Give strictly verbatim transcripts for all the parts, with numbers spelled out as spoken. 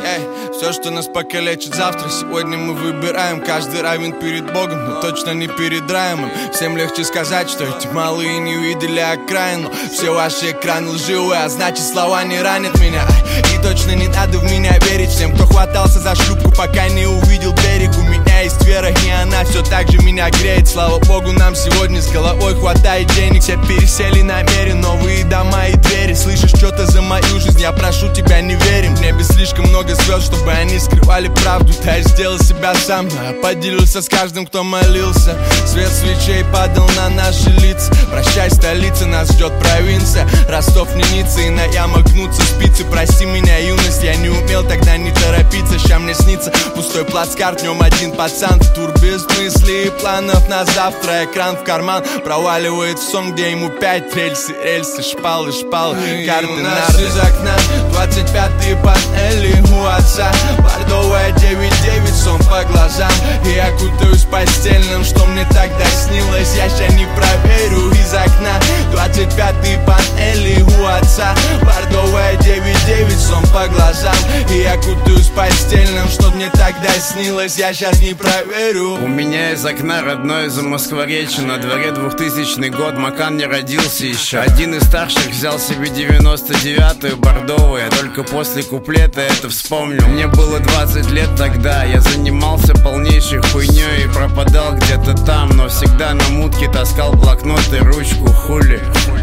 Эй, все, что нас покалечит завтра, сегодня мы выбираем. Каждый равен перед Богом, но точно не перед раем. Всем легче сказать, что эти малые не увидели окраин, но все ваши экраны лживые, а значит слова не ранят меня. И точно не надо в меня верить всем, кто хватался за шлюпку, пока не увидел берег. У меня есть вера, и она все так же меня греет. Слава Богу, нам сегодня с головой хватает денег. Все пересели намерен, новые дома и двери. Слышишь что-то за мою жизнь, я прошу тебя, не верим. В небе слишком много звезд, чтобы они скрывали правду. Да, я сделал себя сам, но я поделился с каждым, кто молился. Свет свечей падал на наши лица. Прощай, столица, нас ждет провинция. Ростов не Ницца, и на ямах гнутся спицы. Прости меня, юность, я не умел тогда не торопиться. Ща мне снится пустой плацкарт, в нем один пацан. Тур без мыслей и планов на завтра. Экран в карман проваливает в сон, где ему пять рельсы, рельсы, шпалы, шпалы, карты, нарды. Из окна двадцать пятые панели у отца. Бордовая девять девять, сон по глазам. И я кутаюсь постельным, что мне тогда снилось. Я ща не проверю. Из окна двадцать пятые панели у отца. Бордовая девять девять, сон по глазам. И я кутаюсь постельным, что мне тогда снилось. Я щас не проверю. У меня из окна родное за Москворечье. На дворе двухтысячный год, Макан не родился еще. Один из старших взял себе девяносто девятую бордовую. Я только после куплета это вспомнил. Мне было двадцать лет тогда. Я занимался полнейшей хуйней и пропадал где-то там, но всегда на мутке таскал блокнот и ручку. Хули,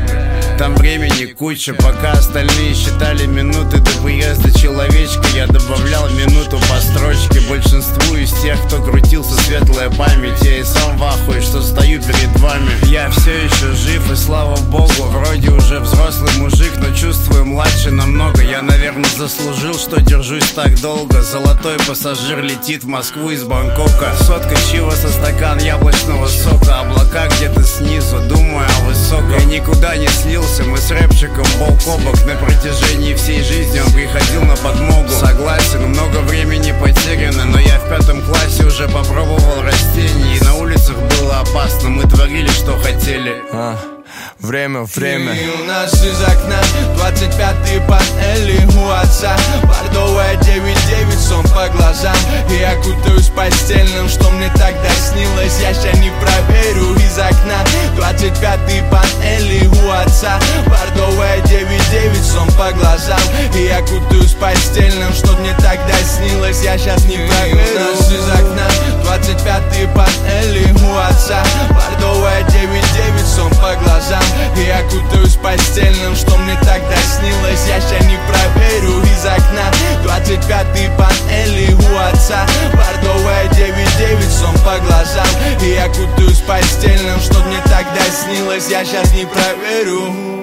там времени куча. Пока остальные считали минуты до приезда человечка, я добавлял минуту по строчке. Большинству из тех, кто крутился, светлая память. Я и сам в ахуе, что стою перед вами. Я все еще жив, и слава богу. Вроде уже взрослый мужик, но чувствую младше намного. Я, наверное, заслужил, что держусь так долго. Золотой пассажир летит в Москву из Бангкока. Сотка чива со стакан яблочного сока. Облака где-то снизу, думаю о высоком. Я никуда не слился, мы с рэпчиком бок о бок. На протяжении всей жизни он приходил на подмогу. Согласен, много времени потеряно, но я в пятом классе уже попробовал растения. И на улицах было опасно, мы творили, что хотели. а, Время, время. И у нас из окна двадцать пятые панели у отца. Бордовая девять девять, сон по глазам. И я кутаюсь постельным, что мне тогда снилось. Я ща не проверю. Из окна двадцать пятые панели у отца. Бордовая девять девять, сон по глазам. И я кутаюсь постельным, что мне тогда снилось. Я щас не проверю. И у нас из окна двадцать пятые панели у отца. Бордовая девять девять, сон по глазам. И я кутаюсь постельным, что мне тогда снилось. Я ща не проверю. Из окна двадцать пятые панели у отца. Бордовая девять девять, сон по глазам. И я кутаюсь постельным, что мне тогда снилось. Я щас не проверю.